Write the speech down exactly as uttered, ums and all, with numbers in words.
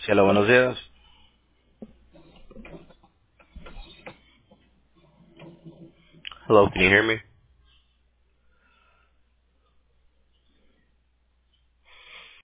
Sí, hola, buenos días. Hello, can you hear me?